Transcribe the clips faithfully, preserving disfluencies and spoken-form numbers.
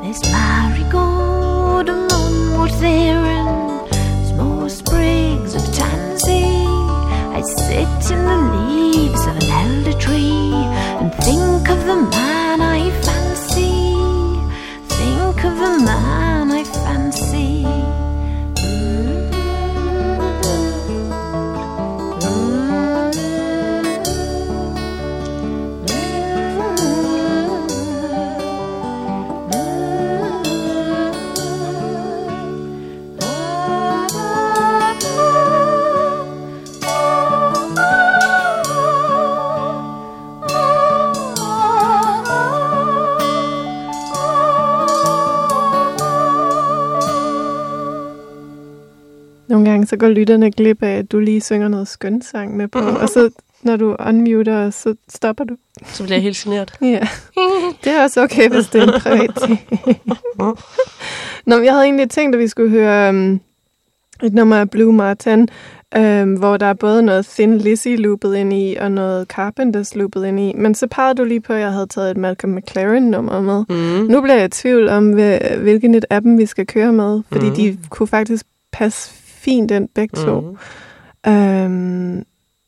There's marigold and wood there and small sprigs of tansy. I sit in the leaves of an elder tree and think of the man I fancy. Think of the man I fancy. Nogle gange så går lytterne glip af, at du lige synger noget skønsang med på, og så når du unmuter, så stopper du. Så bliver jeg helt genert. Ja, det er også okay, hvis det er en privat ting. Nå, jeg havde egentlig tænkt, at vi skulle høre um, et nummer af Blue Martin, um, hvor der er både noget Thin Lizzy loopet ind i, og noget Carpenters loopet ind i. Men så pegede du lige på, at jeg havde taget et Malcolm McLaren-nummer med. Mm. Nu bliver jeg i tvivl om, hvilken et af dem vi skal køre med, fordi mm. de kunne faktisk passe fint den begge to. Mm. Um,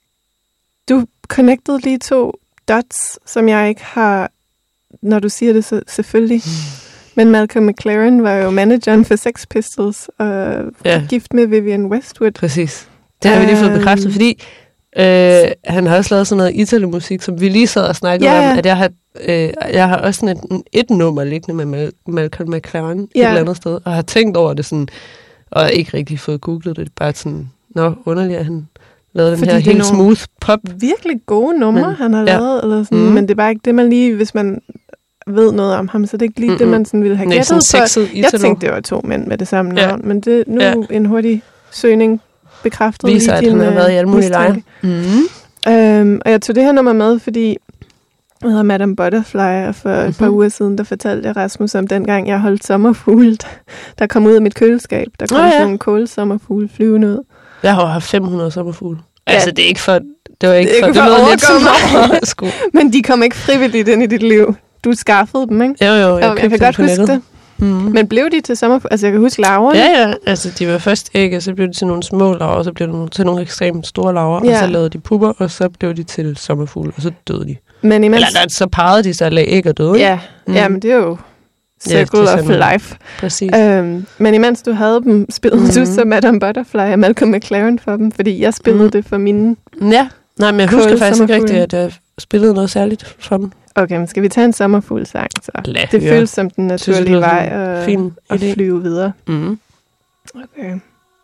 du connectede lige to dots, som jeg ikke har, når du siger det, så selvfølgelig. Mm. Men Malcolm McLaren var jo manageren for Sex Pistols, og ja. gift med Vivienne Westwood. Præcis. Det har um, vi lige fået bekræftet, fordi øh, han har også lavet sådan noget Italo-musik, som vi lige sad og snakkede yeah. om, at jeg har, øh, jeg har også sådan et, et nummer liggende med Mal- Malcolm McLaren yeah. et eller andet sted, og har tænkt over det sådan, og ikke rigtig fået googlet det. Bare sådan, nå, underligt, at han lavede den her helt smooth pop. Virkelig gode numre, men, han har ja. lavet. Eller sådan. Mm. Men det er bare ikke det, man lige, hvis man ved noget om ham, så det er ikke lige mm-hmm. det, man sådan ville have gættet på. Jeg tænkte, det var to mænd med det samme ja. navn, men det nu ja. en hurtig søgning bekræftede viser, at han har været i alle mulige lejre. Mm-hmm. Øhm, og jeg tog det her nummer med, fordi jeg hedder Madame Butterfly, og for mm-hmm. et par uger siden, der fortalte jeg Rasmus om dengang, jeg holdt sommerfugle, der kom ud af mit køleskab. Der kom oh, ja. sådan nogle kålsommerfugle flyvende ud. Jeg har haft fem hundrede sommerfugle. Ja. Altså, det er ikke for... Det var ikke, det er ikke for... for, for lidt som men de kom ikke frivilligt ind i dit liv. Du skaffede dem, ikke? Jo, jo. Jeg, jeg kan godt huske det. Mm-hmm. Men blev de til sommerfugle? Altså, jeg kan huske larverne. Ja, ja. Altså, de var først æg, og så blev de til nogle små larver, og så blev de til nogle ekstremt store larver, ja. og så lavede de pupper, og så blev de til sommerfugle, og så døde de. Men imens... Eller så parrede de sig og lagde æg og døde. Ja, mm. ja, men det er jo circle ja, of life. Præcis. Øhm, men imens du havde dem, spillede mm-hmm. du så Madame Butterfly og Malcolm McLaren for dem, fordi jeg spillede mm. det for mine. Ja, nej, men jeg husker faktisk ikke rigtigt, at jeg spillede noget særligt for dem. Okay, men skal vi tage en sommerfuglsang så? Lad, det ja. føles som den naturlige vej at, at flyve videre. Mm. Okay.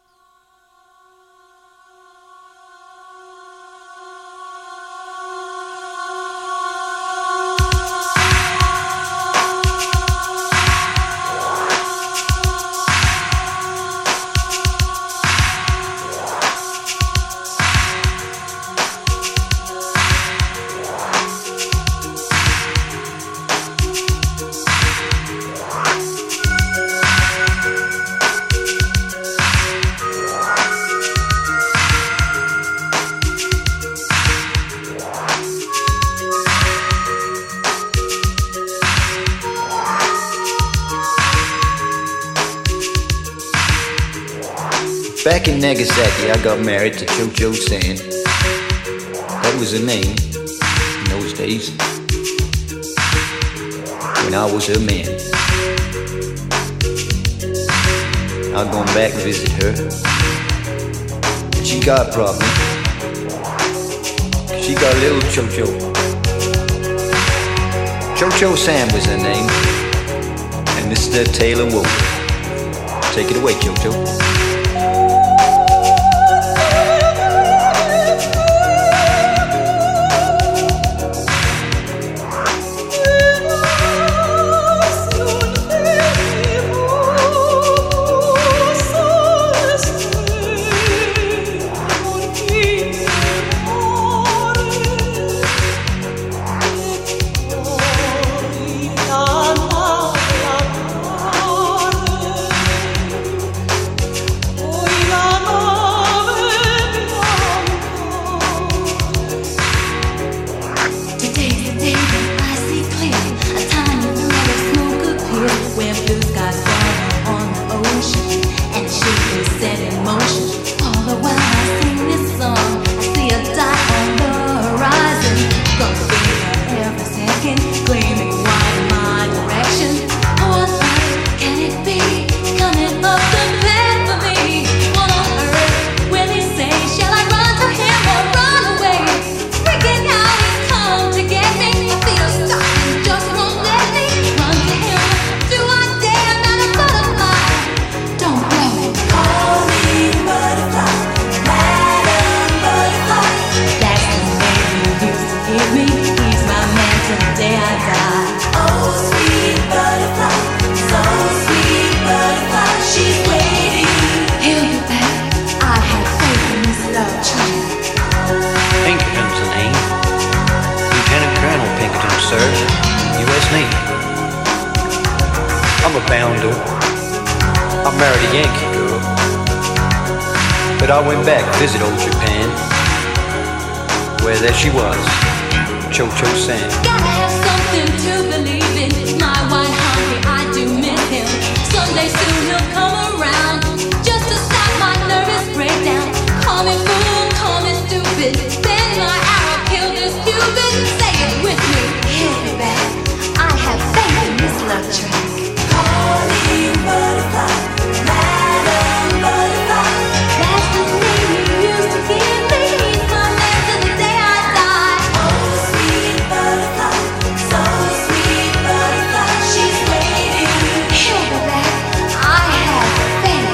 Back in Nagasaki, I got married to Cho-Cho San. That was her name in those days, when I was her man. I've gone back to visit her, but she got a problem. She got a little Cho-Cho. Cho-Cho Sam was her name, and Mister Taylor Wolf. Take it away, Cho-Cho. I'm a bounder. I married a Yankee girl. But I went back to visit old Japan, where there she was, Cho-Cho-San. Gotta have something to believe in. My white honey, I do miss him. Someday soon he'll come around, just to stop my nervous breakdown. Call me fool, call me stupid. Then my arrow killed this Cupid. Say it with me. Hit me back. I have faith in this love track. Calling butterfly, Madam Butterfly. That's the name you used to give me. He's my man till the day I die. Oh, sweet butterfly, so sweet butterfly. She's waiting. Hit me back. I have faith.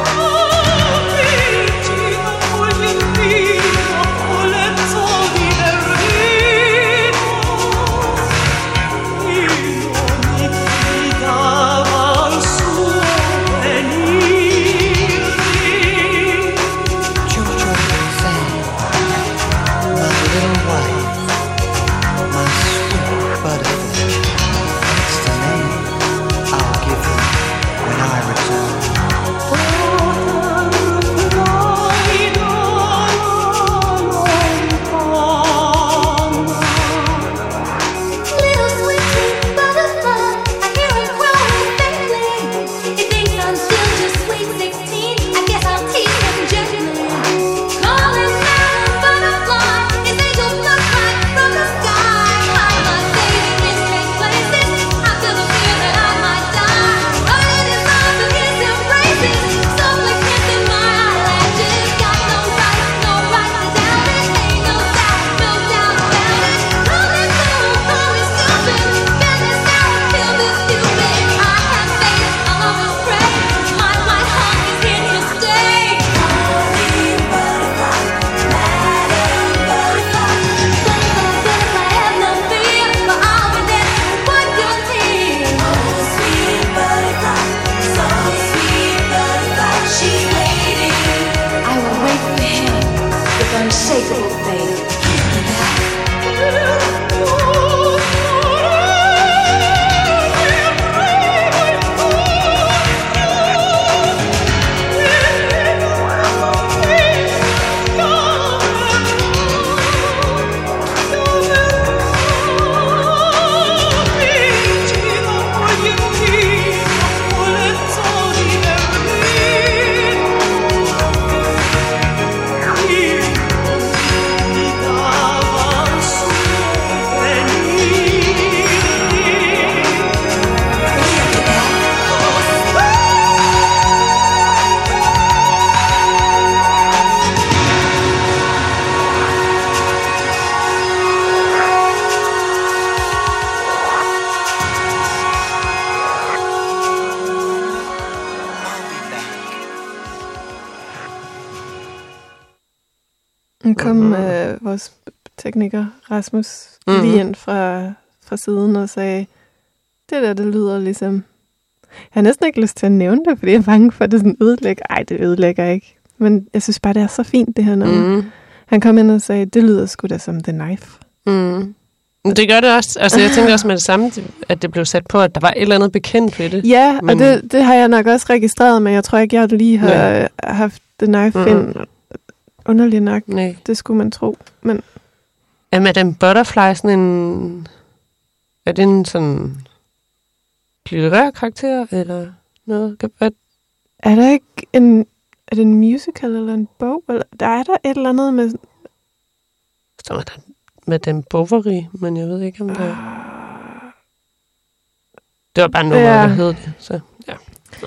Nu kom øh, vores tekniker Rasmus mm-hmm. lige ind fra, fra siden og sagde, det der, det lyder ligesom... Jeg har næsten ikke lyst til at nævne det, fordi jeg er bange for, at det sådan ødelægger. Ej, det ødelægger ikke. Men jeg synes bare, det er så fint, det her nummer. Mm. Han kom ind og sagde, det lyder sgu da som The Knife. Mm. Det gør det også. Altså, jeg tænker også med det samme, at det blev sat på, at der var et eller andet bekendt ved det. Ja, men... og det, det har jeg nok også registreret, men jeg tror ikke, jeg lige har ja. haft The Knife mm. ind. Underligt nok. Nej. Det skulle man tro. Men... Er Madame Butterfly sådan en... Er det en sådan... litterær karakter, eller noget? Hvad? Er der ikke en... Er det en musical eller en bog? Eller, der er der et eller andet med... Så er der Madame Bovary, men jeg ved ikke, om det er... Det var bare noget, ja. der hed det. Så, ja. Så.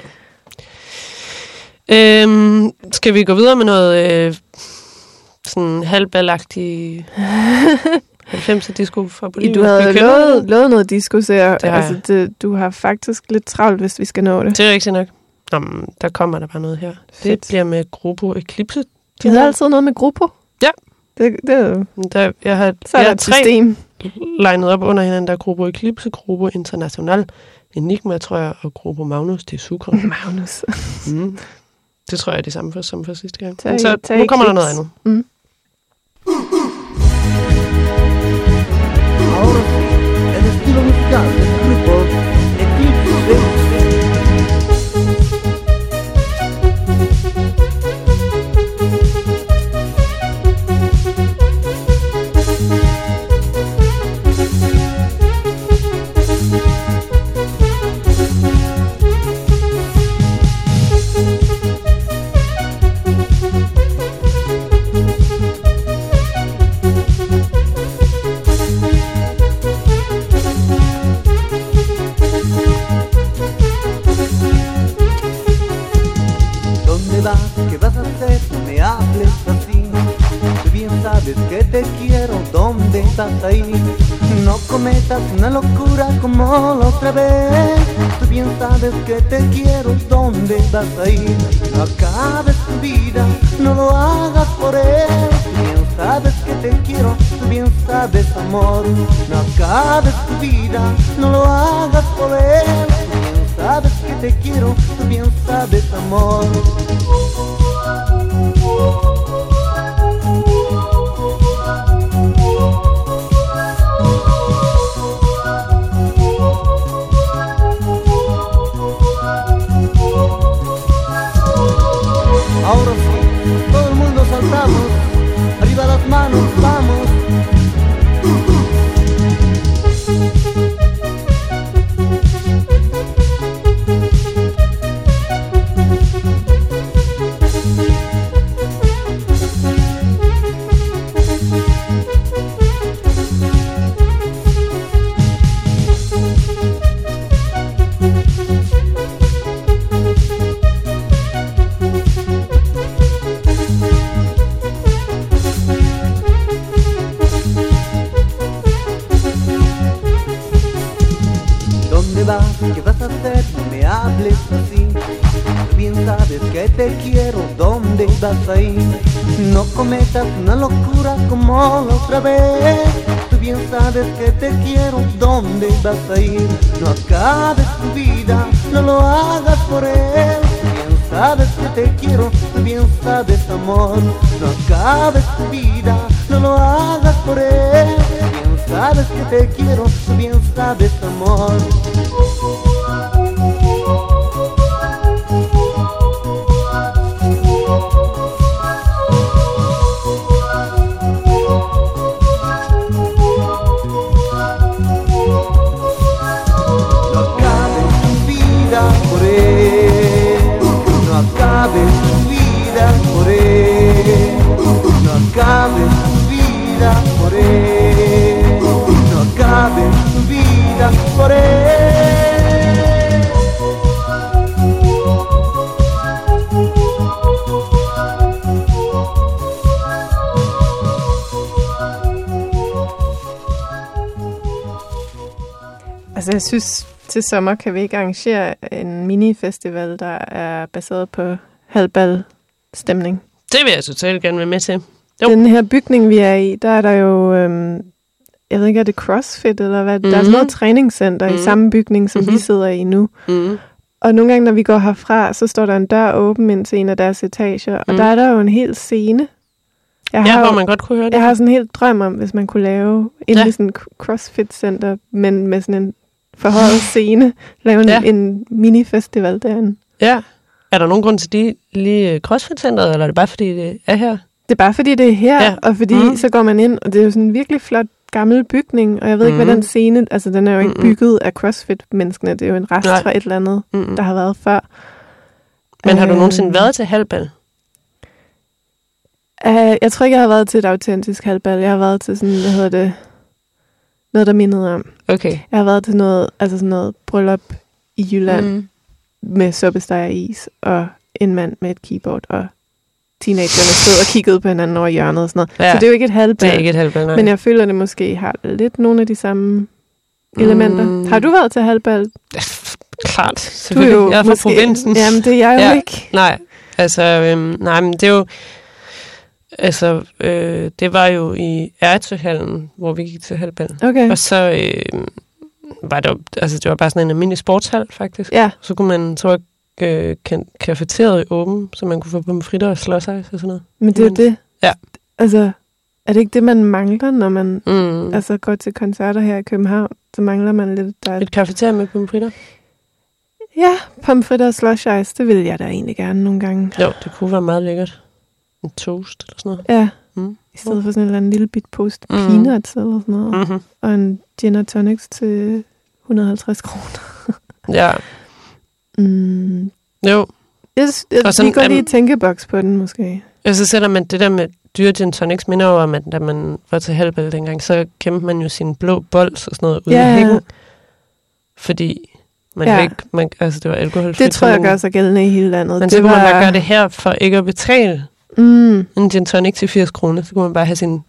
Øhm, skal vi gå videre med noget øh, sådan halvballagtigt halvfemser disco fra Bolivia? Du havde lovet, lovet noget disco, så jeg, altså, det, du har faktisk lidt travlt, hvis vi skal nå det. Det er ikke nok. Nå, der kommer der bare noget her. Fedt. Det bliver med Grupo Eclipse. De havde altid noget med Grupo? Ja. Det, det, der, jeg har, så er jeg der et system. Legnet op under hinanden. Der er Grupo Eclipse, Grupo International, Enigma, tror jeg, og Grupo Magnus de Sucre. Magnus. mm. Det tror jeg er det samme for, som for sidste gang. Tag, så tag nu kommer der noget andet. Mm. Ahora sí, el estilo musical del grupo Eclipse. estás ahí. No cometas una locura como la otra vez. Tú bien sabes que te quiero, ¿dónde vas a ir? No acabes tu vida, no lo hagas por él. Tú bien sabes que te quiero, tú bien sabes amor. No acabes tu vida, no lo hagas por él. Tú bien sabes que te quiero, tú bien sabes amor. Ahora sí, todo el mundo saltamos, arriba las manos, vamos. ¿Qué vas a hacer? No me hables así. Tú bien sabes que te quiero, ¿dónde vas a ir? No cometas una locura como la otra vez. Tú bien sabes que te quiero, ¿dónde vas a ir? No acabes tu vida, no lo hagas por él. Tú bien sabes que te quiero, tú bien sabes amor. No acabes tu vida, no lo hagas por él. Tú bien sabes que te quiero, tú bien sabes amor. Por él, no acabes tu vida por él, no acabes tu vida por él, no acabes tu vida por él. Altså, jeg synes, til sommer kan vi ikke arrangere en minifestival, der er baseret på halvbal-stemning. Det vil jeg totalt gerne være med til. Jo. Den her bygning, vi er i, der er der jo, øhm, jeg ved ikke, er det CrossFit eller hvad? Mm-hmm. Der er sådan noget træningscenter mm-hmm. i samme bygning, som mm-hmm. vi sidder i nu. Mm-hmm. Og nogle gange, når vi går herfra, så står der en dør åben ind til en af deres etager, og mm. der er der jo en hel scene. Jeg ja, har hvor jo, man godt kunne høre det. Jeg har sådan en helt drøm om, hvis man kunne lave inde ja. i sådan en CrossFit-center, men med sådan en forhøjet scene, lave en, ja. en mini-festival derinde. Ja. Er der nogen grund til de lige CrossFit-centeret, eller er det bare fordi, det er her? Det er bare fordi, det er her, ja. og fordi mm. så går man ind, og det er jo sådan en virkelig flot gammel bygning, og jeg ved ikke, mm. hvad den scene, altså den er jo ikke mm. bygget af CrossFit-menneskene, det er jo en rest Nej. fra et eller andet, mm. der har været før. Men har du nogensinde været til halvbal? Uh, jeg tror ikke, jeg har været til et autentisk halvbal. Jeg har været til sådan, hvad hedder det, noget, der mindede om. Okay. Jeg har været til noget, altså sådan noget bryllup i Jylland mm. med suppesteg og is, og en mand med et keyboard, og teenagerne stod og kiggede på hinanden over hjørnet og sådan noget. Ja. Så det er jo ikke et halvbal. Det er ikke et halvbal, nej. Men jeg føler, det måske har lidt nogle af de samme elementer. Mm. Har du været til halvbal? Klart, selvfølgelig. Du er jo jeg er fra måske, provinsen. Jamen, det er jeg jo ja. ikke. Nej, altså, øhm, nej, men det er jo, altså, øh, det var jo i Ertøhallen, hvor vi gik til halvbal. Okay. Og så øh, var det jo, altså, det var bare sådan en almindelig sportshal, faktisk. Ja. Så kunne man, så øh, cafeteriet åben, så man kunne få pomfritter og slåsejs og sådan noget. Men det er jo det. Ja. Altså, er det ikke det, man mangler, når man mm. altså, går til koncerter her i København? Så mangler man lidt... Der... Et cafeterie med pomfritter? Ja, pomfritter og slush ice, det vil jeg da egentlig gerne nogle gange. Jo, det kunne være meget lækkert. En toast eller sådan noget. Ja, mm. i stedet for sådan en eller anden lille bit post mm. peanuts eller sådan noget. Mm-hmm. Og en gin og tonics til et hundrede og halvtreds kroner. Ja. Mm. Jo. Jeg, jeg, jeg sådan, vi går lige um, tænkeboks på den måske. Og så sætter man det der med dyre gin tonics, minder over, at da man var til halvbal dengang, så kæmpede man jo sin blå bold og sådan noget ud af yeah. hængen. Fordi man ja. ikke, man, altså det var alkoholfrit. Det tror jeg gør sig gældende i hele landet. Men det så kunne var... man bare gøre det her for ikke at betale mm. en gin tonic til firs kroner. Så kunne man bare have sin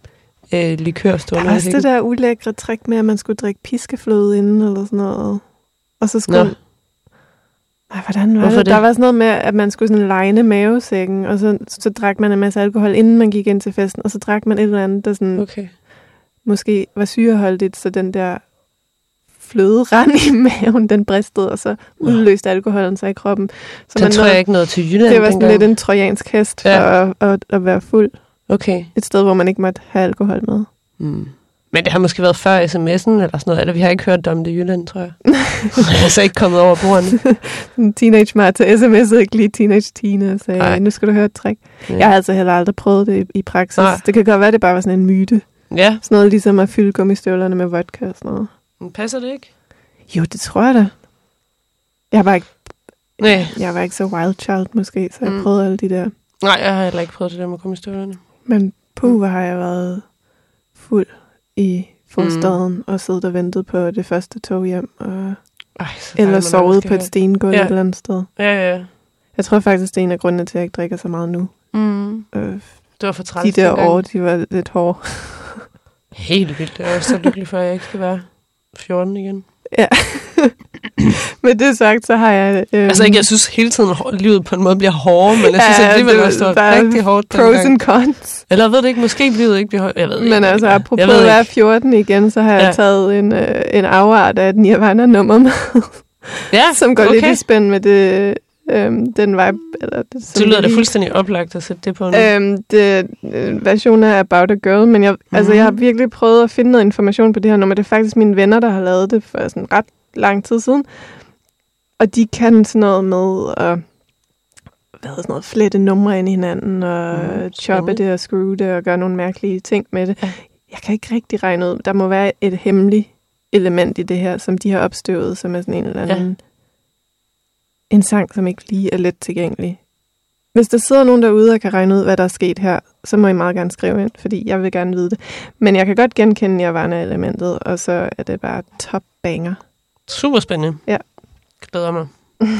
øh, likørstående. Der var også det der ulækre trick med, at man skulle drikke piskefløde inden, eller sådan noget. Og så skulle... Nå. Ej, hvordan var det? det? Der var sådan noget med, at man skulle sådan line mavesækken, og så, så drak man en masse alkohol, inden man gik ind til festen, og så drak man et eller andet, der sådan... Okay. Måske var syreholdigt, så den der fløde rand i maven, den bristede, og så udløste alkoholen sig i kroppen. Så det man tror nåede, jeg ikke noget til Jylland. Det var sådan lidt en trojansk hest for ja. at, at, at være fuld. Okay. Et sted, hvor man ikke måtte have alkohol med. Mm. Men det har måske været før sms'en eller sådan noget, eller vi har ikke hørt om det i Jylland, tror jeg. Jeg er så ikke kommet over bordene. Teenage Martha sms'ede ikke lige Teenage Tina og sagde, Ej. nu skal du høre et trick. Ja. Jeg har altså heller aldrig prøvet det i, i praksis. Ej. Det kan godt være, det bare var sådan en myte. Ja. Sådan noget ligesom at fylde gummistøvlerne med vodka og sådan noget. Men passer det ikke? Jo, det tror jeg da. Jeg var ikke, Nej. Jeg var ikke så wild child måske, så jeg mm. prøvede alle de der. Nej, jeg har heller ikke prøvet det der med gummistøvlerne. Men puh, hvor har jeg været fuld i forstaden mm. og siddet og ventet på det første tog hjem. Og Ej, eller sovet på et stengulv ja. et eller andet sted. Ja, ja. Jeg tror faktisk, det er en af grundene til, at jeg ikke drikker så meget nu. Mm. Øh, det var for træls. De der år, de var lidt hårde. Helt vildt. Jeg er så lykkelig for, at jeg ikke skal være fjorten igen. Ja. Med det sagt, så har jeg... Øhm... Altså ikke, jeg synes hele tiden, at livet på en måde bliver hårdere, men jeg synes, ja, at det vil også være rigtig hårdt. Pros and cons. Eller jeg ved det ikke, måske livet ikke bliver hårdt. Jeg ved men ikke, altså, apropos at være fjorten igen, så har jeg ja. taget en, øh, en afart af et Nirvana-nummer med, ja, som går okay. lidt i spænd med det... Øhm, den vibe, eller det, det lyder da fuldstændig oplagt at sætte det på nu. Øhm, det øh, version af About a Girl, men jeg, mm-hmm. altså, jeg har virkelig prøvet at finde noget information på det her nummer. Det er faktisk mine venner, der har lavet det for sådan ret lang tid siden. Og de kan sådan noget med at hvad hedder sådan noget, flette numre ind i hinanden, og mm, choppe det og skrue det, og gøre nogle mærkelige ting med det. Ja. Jeg kan ikke rigtig regne ud. Der må være et hemmeligt element i det her, som de har opstøvet, som er sådan en eller anden... Ja. En sang, som ikke lige er let tilgængelig. Hvis der sidder nogen derude og kan regne ud, hvad der er sket her, så må I meget gerne skrive ind, fordi jeg vil gerne vide det. Men jeg kan godt genkende Nirvana-elementet, og så er det bare top banger. Super spændende. Ja. Glæder mig.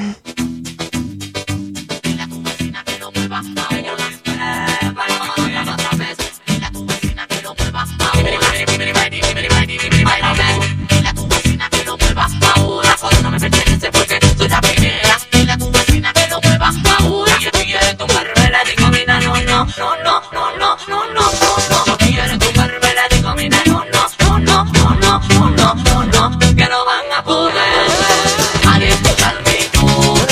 No, no, no, no, no, no, no, no quiero tomármela de comida, no, no, no, no, no, no, no, no, no, que no van a poder. Alguien tocar mi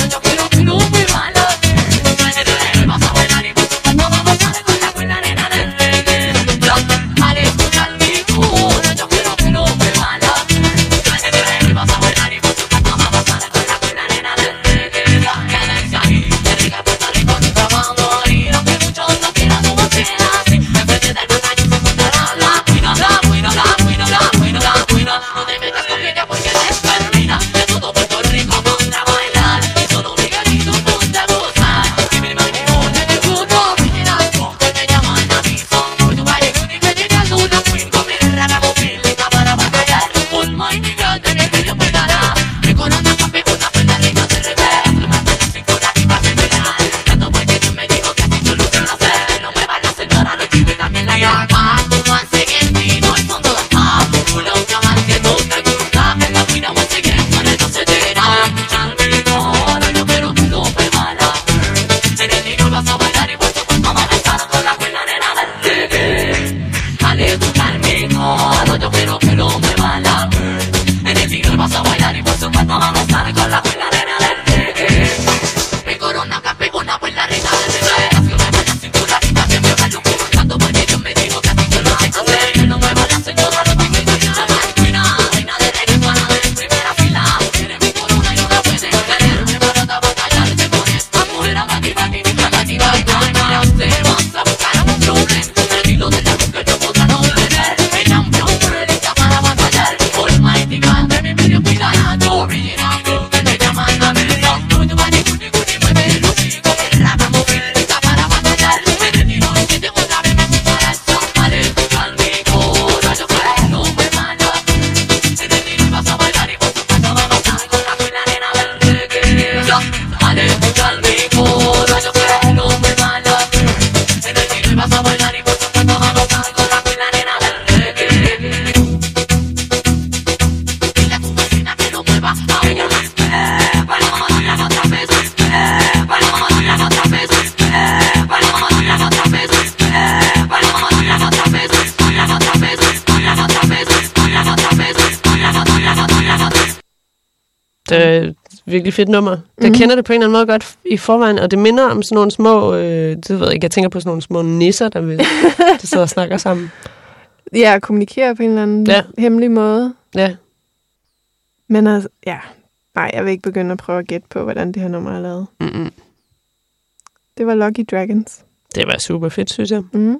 det er et virkelig fedt nummer. Jeg Mhm. kender det på en eller anden måde godt i forvejen, og det minder om sådan nogle små, øh, det ved jeg ikke, jeg tænker på sådan nogle små nisser, der, vil, der sidder og snakker sammen. Ja, kommunikere på en eller anden Ja. hemmelig måde. Ja, Men altså, ja. Nej, jeg vil ikke begynde at prøve at gætte på, hvordan det her nummer er lavet. mm-mm. Det var Lucky Dragons. Det var super fedt, synes jeg. Mm.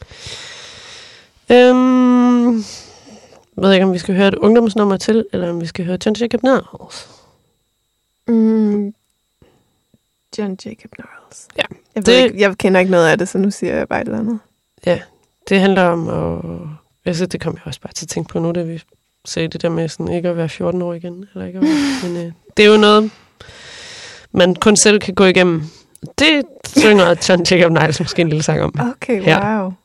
Øhm, jeg ved ikke, om vi skal høre et ungdomsnummer til, eller om vi skal høre John Jacob Niles. Mm. John Jacob Niles. Ja, Jeg, ved det- ikke, jeg kender ikke noget af det, så nu siger jeg bare et eller andet. Det handler om, og jeg synes, det kom jeg også bare til at tænke på nu, da vi sagde det der med sådan, ikke at være fjorten år igen. Eller ikke at være, men øh, det er jo noget, man kun selv kan gå igennem. Det synger John Jacob Niles måske en lille sang om. Okay, Ja. wow.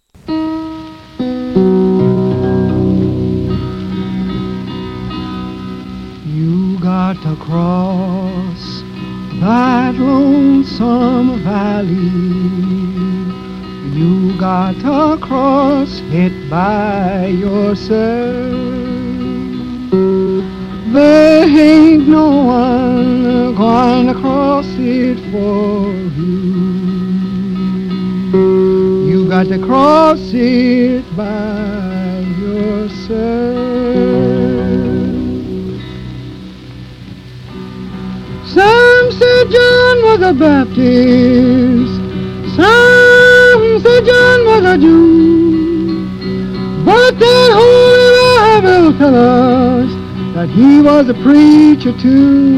You got to cross that lonesome valley. You got to cross it by yourself. There ain't no one going to cross it for you. You got to cross it by yourself. Some said John was a Baptist, some said John was a Jew, but that Holy Bible tell us that he was a preacher too.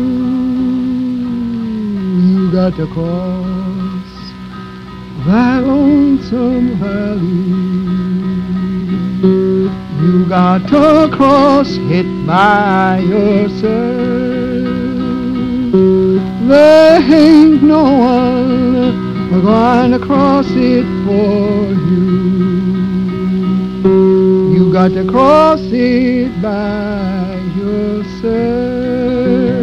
You got to cross that lonesome valley. You got to cross it by yourself. There ain't no one going to cross it for you. You got to cross it by yourself.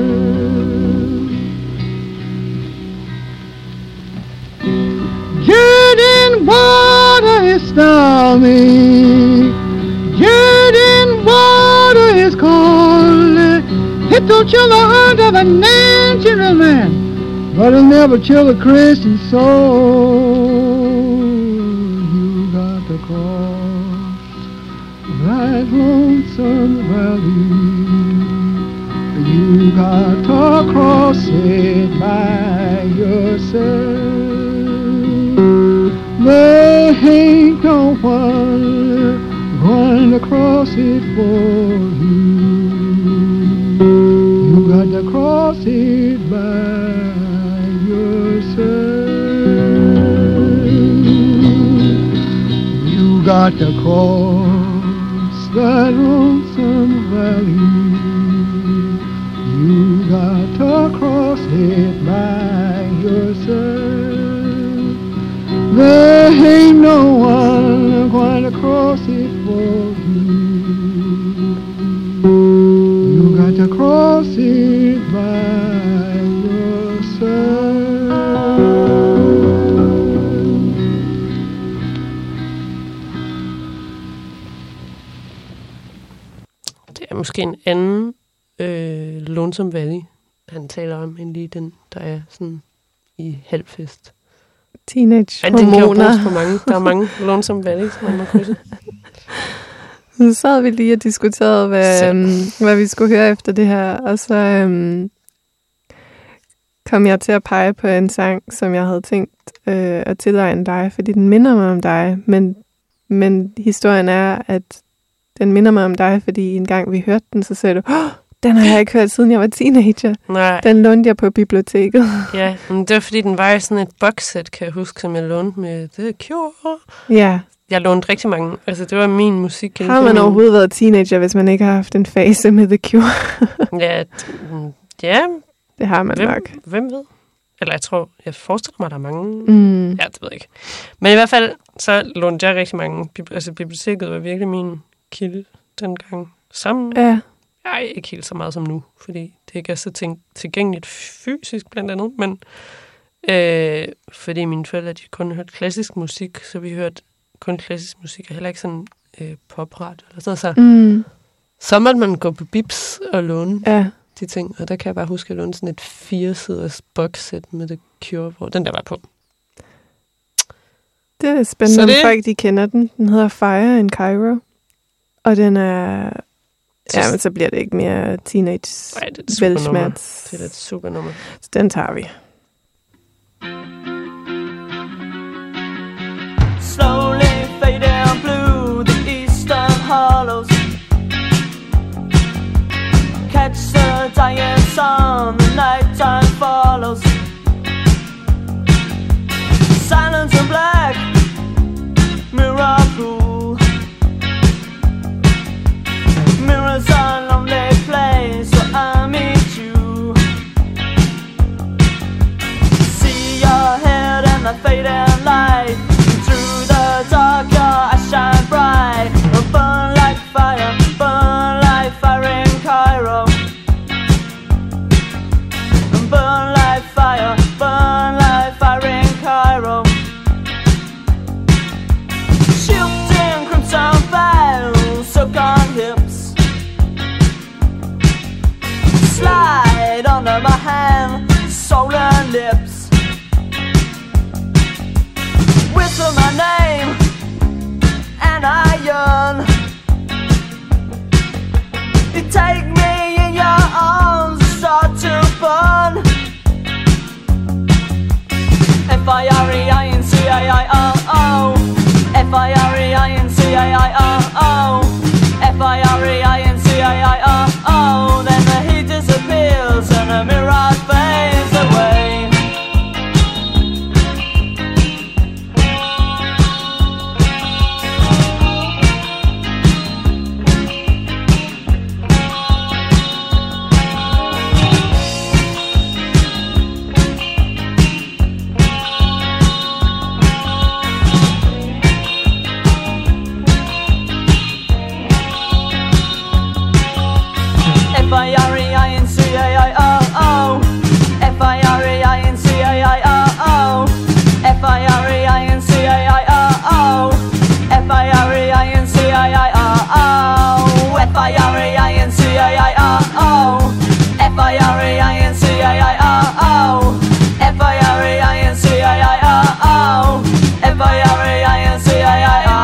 Getting water is stormy. Getting water is cold. It don't chill the heart of a natural man, but it'll never chill a Christian soul. You got to cross that lonesome valley. You got to cross it by yourself. There ain't no one going to cross it for you. You got to cross it by yourself. You got to cross that lonesome valley. You got to cross it by yourself. There ain't no one going to cross it for you. You got to cross it by yourself. Det er måske en anden øh, Lonesome Valley, han taler om, end lige den, der er sådan i halvfest. Teenage Men den kan jo bruges hormoner. på mange. Der er mange Lonesome Valleys, man må krydse. Så sad vi lige og diskuterede, hvad, um, hvad vi skulle høre efter det her, og så um, kom jeg til at pege på en sang, som jeg havde tænkt øh, at tilegne dig, fordi den minder mig om dig, men, men historien er, at den minder mig om dig, fordi en gang vi hørte den, så sagde du, oh, den har jeg ikke hørt, siden jeg var teenager. Nej, Den lånte jeg på biblioteket. ja, men det var fordi, den var i sådan et boxset, kan jeg huske, som jeg lånte med The Cure. Ja, Jeg lånte rigtig mange. Altså, det var min musik. har man overhovedet været teenager, hvis man ikke har haft en fase med The Cure? Ja, t- mm, ja, Det har man hvem, nok. hvem ved? Eller jeg tror, jeg forestiller mig, der er mange. Mm. Ja, det ved jeg ikke. Men i hvert fald, så lånte jeg rigtig mange. Bib- Altså, biblioteket var virkelig min kilde dengang. Som Ja, jeg ikke helt så meget som nu, fordi det ikke er så ting- tilgængeligt fysisk blandt andet, men øh, fordi mine forældre, de kun hørte klassisk musik, så vi hørte kun klassisk musik, og heller ikke sådan øh, popradio eller sådan så. mm. Så måtte man gå på Bibs og låne Ja, de ting. Og der kan jeg bare huske, at jeg lånte sådan et fire-siders boxsæt med The Cure, hvor den der var på. Det er spændende, om folk de kender den. Den hedder Fire in Cairo. Og den er... Ja, men så bliver det ikke mere teenage velsmerts. Det er et super nummer. Så den tager vi. Slowly fading blue, the eastern hollows. Catch the dying sun, the nighttime follows. Silence and black, mirror pool. Mirrors are a lonely place where I meet you. See your head and the fading light. Through the dark your eyes shine bright. Burn like fire, burn like fire in Cairo. Burn like fire, burn like fire in Cairo. Shifting crimson veils, silk on hips. Slide under my hand, soul and lips. Whistle my name, and I yearn. You take me in your arms and start to burn. F I R E I N C A I R O. F I R E I N C A I R O. F I R E I N C A I R O. Then the heat disappears and the mirage fades away. F I R E I N C A I R O. F I R E I N C A I R O. F I R E I N C A I R O. F I R E I N C A I R O. F I R E I N C A I R O. F I R E I N C A I R O. F I R E I N C A I R O. F I R E I N C A I R O.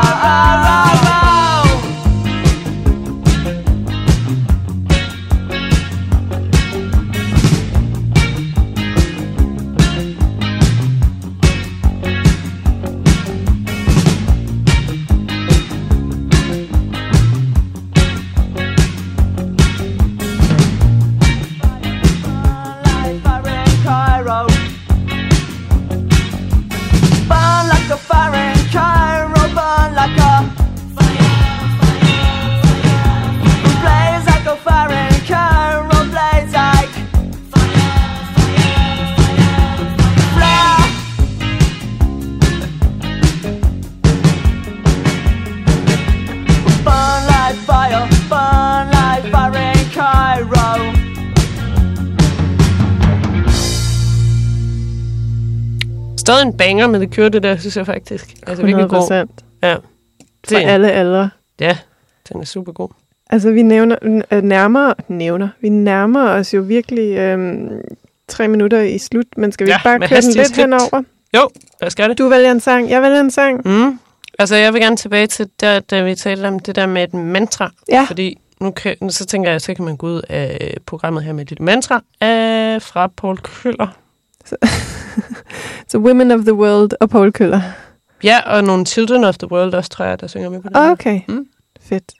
Stadig en banger, men det kører det der, synes jeg faktisk. Altså virkelig god. Ja. For alle aldre. Ja, den er super god. Altså vi nævner, nærmere, nævner, vi nærmer os jo virkelig øhm, tre minutter i slut, men skal vi ja, ikke bare køre den lidt henover? Jo, lad os gøre det. Du vælger en sang, jeg vælger en sang. Mm. Altså jeg vil gerne tilbage til der, da vi talte om det der med et mantra. Ja. Fordi nu kan, så tænker jeg, så kan man gå ud af programmet her med et lille mantra af, fra Paul Køller. Så, så Women of the World og Paul Køller. Ja, og nogle Children of the World også, tror jeg, der synger med på det. Okay, mm. Fedt.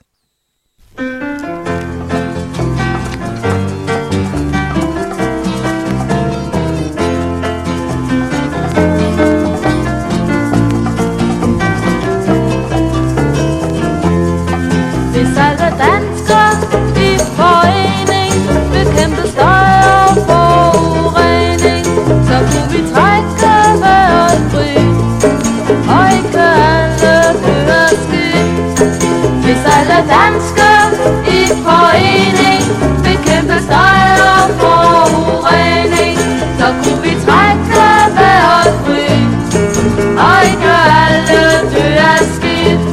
Hvis alle danskere i forening vil kæmpe støj og forurening, så kunne vi trække vejret fri, og ikke alle høre skidt. Hvis alle danskere i forening vil kæmpe støj og forurening, så kunne vi trække vejret fri, og ikke alle høre skidt.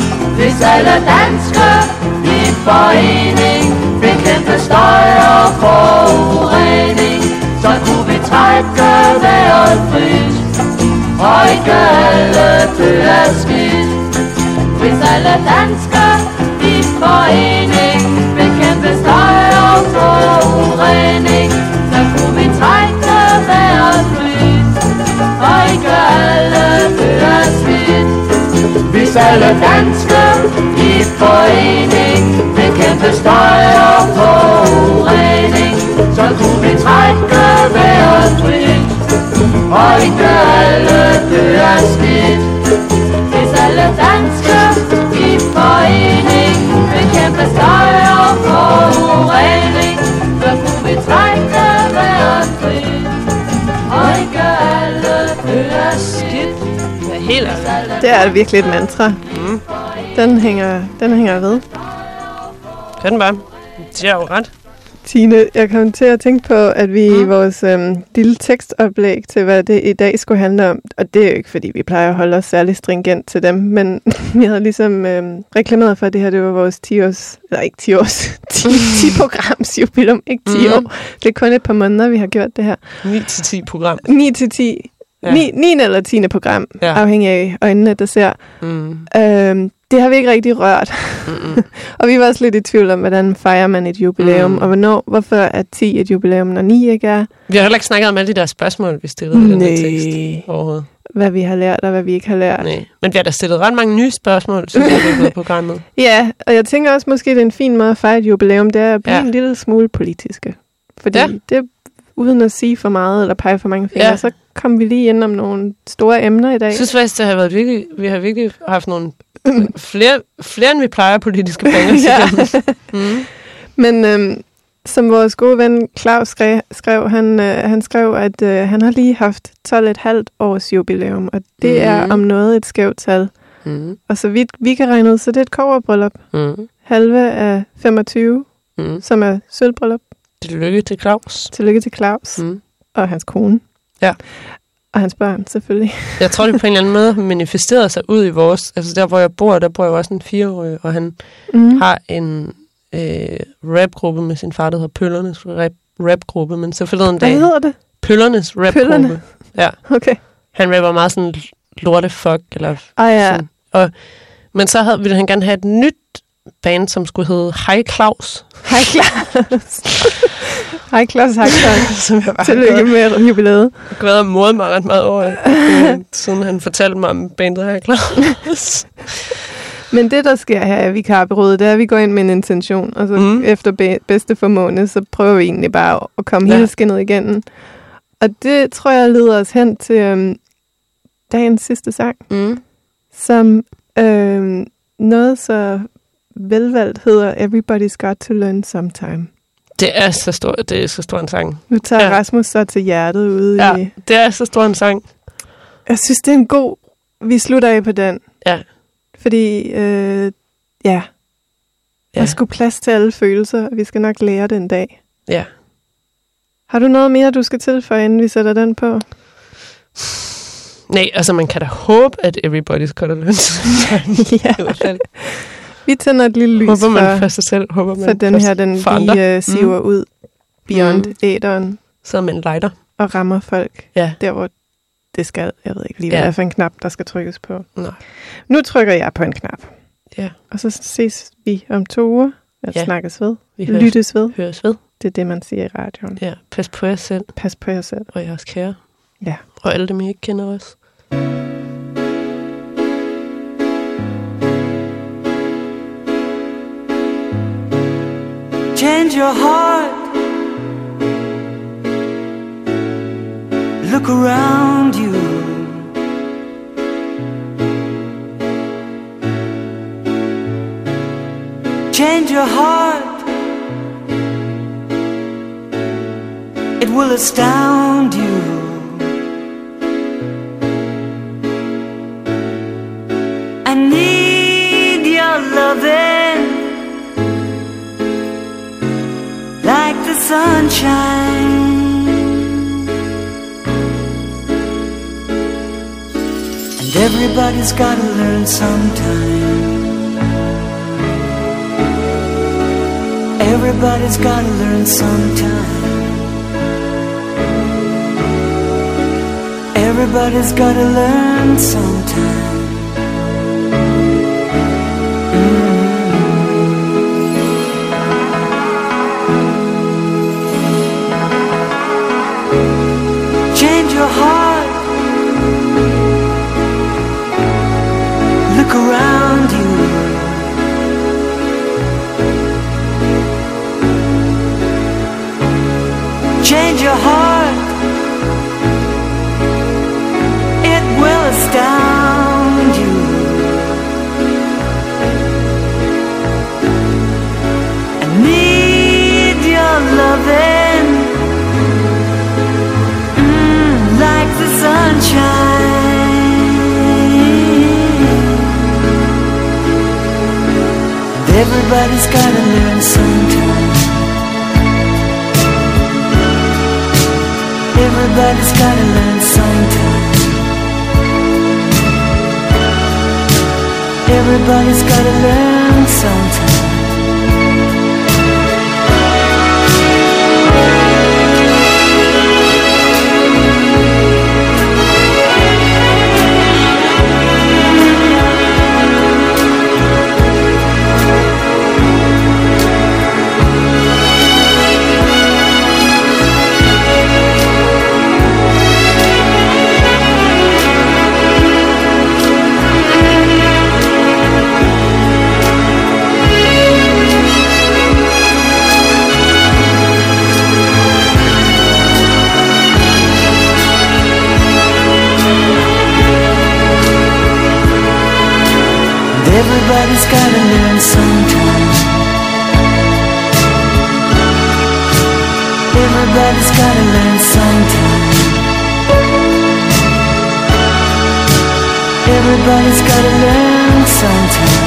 Hvis alle danskere i forening vil kæmpe støj og forurening, forurening, så kunne vi trække vejret frit, og ikke alle dø af skidt. Hvis alle danskere i forening bekæmpe støj og forurening, så kunne vi trække vejret frit, og ikke alle dø af skidt. Hvis alle danskere i forening bekæmpe støj og forurening, så kunne vi trække vejret frit, og ikke alle dø af skidt. Hvis alle danskere i forening bekæmpe støj og forurening, så kunne vi trække vejret frit, og ikke alle dø af skidt. Ja, helt ærligt. Det er virkelig et mantra. Mm. Den hænger, den hænger ved. Kan den bare? Det er jo ret. Tine, jeg kom til at tænke på, at vi mm. i vores øhm, lille tekstoplæg til, hvad det i dag skulle handle om, og det er jo ikke, fordi vi plejer at holde os særlig stringent til dem, men vi havde ligesom øhm, reklameret for, at det her det var vores ti års, eller ikke ti års, ti programs jubilæum, ikke ti mm. år. Det er kun et par måneder, vi har gjort det her. ni til ti program. ni til ti. Ja. niende eller tiende program, ja. Afhængig af øjnene, der ser. Mm. Øhm, det har vi ikke rigtig rørt. Og vi var også lidt i tvivl om, hvordan fejrer man et jubilæum, mm. og hvornår, hvorfor er ti et jubilæum, når ni ikke er. Vi har heller ikke snakket om alle de der spørgsmål, vi stillede i den her tekst overhovedet. Hvad vi har lært, og hvad vi ikke har lært. Nej. Men vi har da stillet ret mange nye spørgsmål, synes jeg, det er på programmet. Ja, og jeg tænker også, måske det er en fin måde at fejre et jubilæum, det er at blive ja. en lille smule politiske. Fordi ja. det uden at sige for meget, eller pege for mange fingre, ja. så kom vi lige ind om nogle store emner i dag. Jeg synes faktisk, det har været virkelig, vi har virkelig haft nogle flere, flere end vi plejer politiske banger. ja. mm. Men øhm, som vores gode ven Claus skrev, skrev han, øh, han skrev, at øh, han har lige haft tolv komma fem års jubilæum, og det mm. er om noget et skævt tal. Mm. Og så vidt vi kan regne ud, så det er et kobberbryllup. Mm. Halve af femogtyve, mm. som er sølvbryllup. Tillykke til Claus. Tillykke til Claus mm. og hans kone. Ja. Og hans børn, selvfølgelig. Jeg tror, det på en eller anden måde manifesterede sig ud i vores... Altså der, hvor jeg bor, der bor jeg også en fireårig, og han mm. har en øh, rapgruppe med sin far, der hedder Pøllernes rap, rapgruppe, men så forleden dag... Hvad hedder det? Pøllernes rapgruppe. Pøllerne. Ja. Okay. Han rapper meget sådan lortefuck, eller ah, ja. sådan. Og, men så havde, ville han gerne have et nyt band, som skulle hedde Hej Claus. Hej Claus. Hej Claus, hej Claus. Som jeg bare Tillykke med jubilæet. Jeg har været mordet mig ret meget over, øh, siden han fortalte mig om bandet Hej Claus. Men det, der sker her i Vikarbureauet, det er, at vi går ind med en intention, og så mm. efter be- bedste formående, så prøver vi egentlig bare at komme ja. hele skinnet igennem. Og det tror jeg leder os hen til øhm, dagens sidste sang, mm. som øhm, noget så velvalgt hedder Everybody's Got to Learn Sometime. Det er så stor, det er så stor en sang. Nu tager ja. Rasmus så til hjertet ude ja, i... det er så stor en sang. Jeg synes, det er en god... Vi slutter af på den. Ja. Fordi, øh, ja, der ja. skulle plads til alle følelser, og vi skal nok lære det en dag. Ja. Har du noget mere, du skal tilføje, inden vi sætter den på? Nej, altså man kan da håbe, at everybody's got to learn sometime. ja. I hvert fald. Vi tænder et lille lys håber man for, for sig selv. Håber man for den her, den lige uh, siver mm. ud beyond mm. æderen. Så man lighter. Og rammer folk ja. der, hvor det skal. Jeg ved ikke lige, hvad ja. det er for en knap, der skal trykkes på. Nej. Nu trykker jeg på en knap. Ja. Og så ses vi om to uger. Eller ja. snakkes ved. Vi høres, lyttes ved. Høres ved. Det er det, man siger i radioen. Ja, pas på jer selv. Pas på jer selv. Og jeres kære. Ja. Og alle dem, I ikke kender os. Change your heart. Look around you. Change your heart. It will astound you. I need your loving like the sunshine. And everybody's gotta learn sometime. Every Everybody's gotta learn sometime. Everybody's gotta learn sometime. Mm-hmm. Change your heart. Look around you. Change your heart. It will astound you. I need your loving, mm, like the sunshine. And everybody's gotta learn sometime. Everybody's gotta learn sometime. Everybody's gotta learn sometime. Everybody's gotta learn sometime. Everybody's gotta learn sometime. Everybody's gotta learn sometime.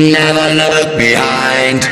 Never look behind.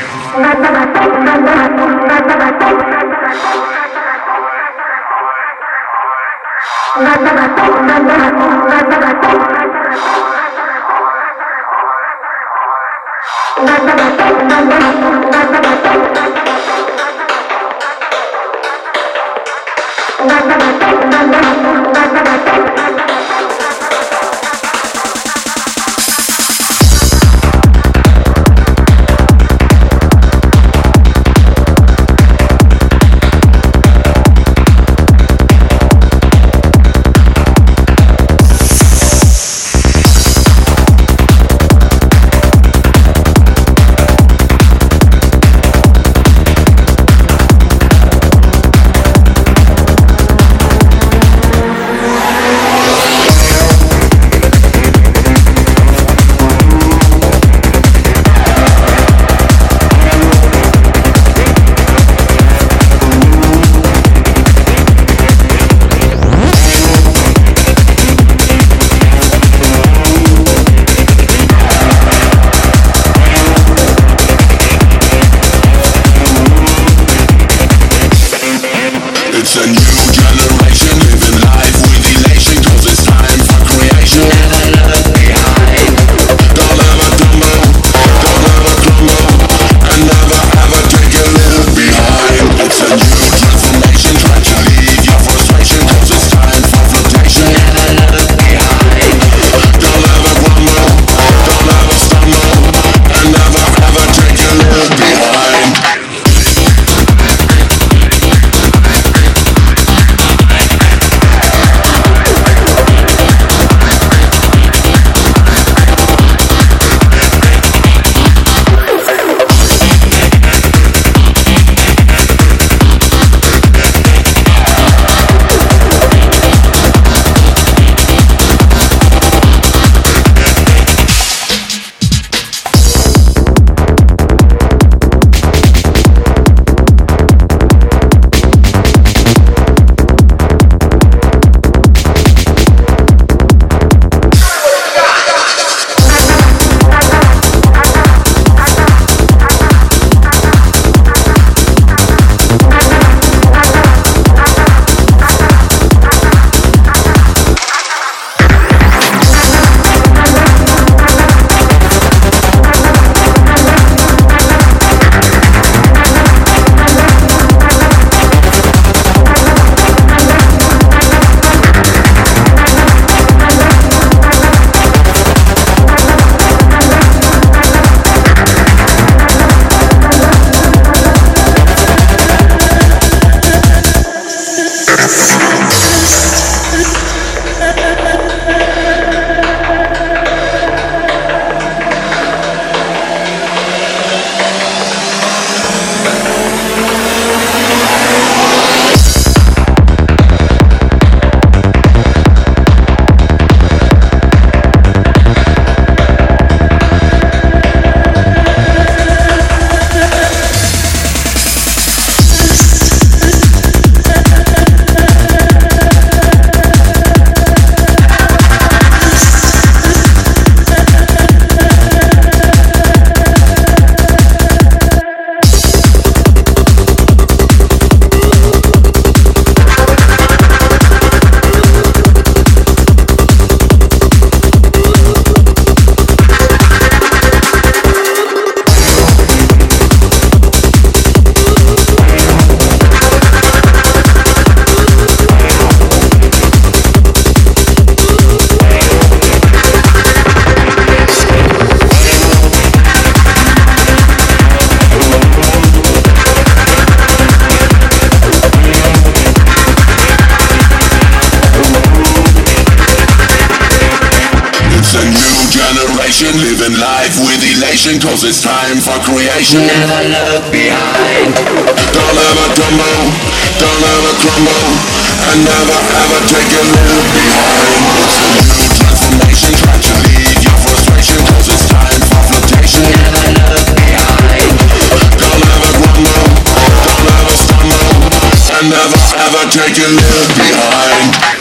generation, living life with elation, cause it's time for creation. Never look behind. Don't ever tumble, don't ever crumble, and never ever take a look behind. It's a new transformation, try to leave your frustration, cause it's time for flotation. Never look behind. Don't ever grumble, don't ever stumble, and never ever take a look behind.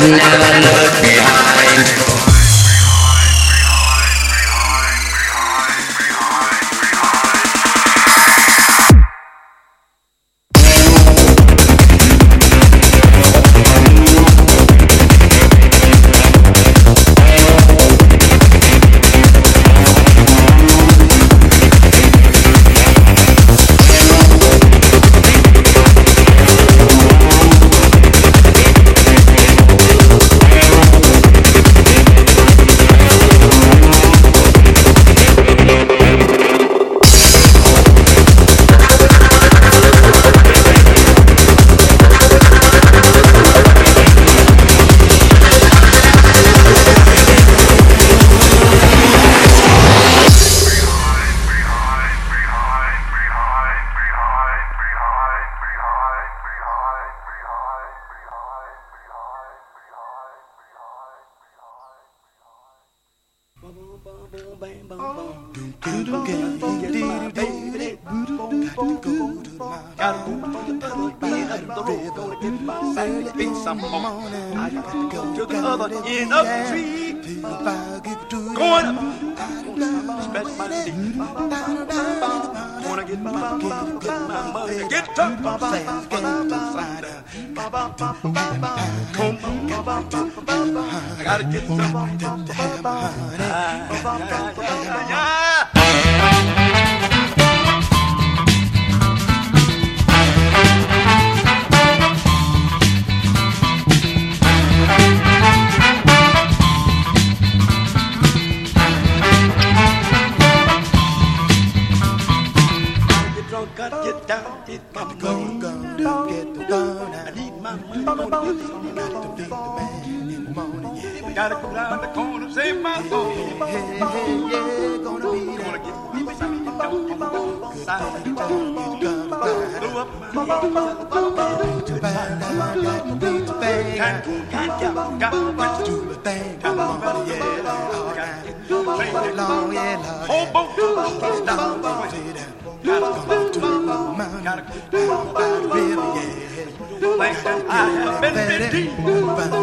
Never look behind. I have been deep.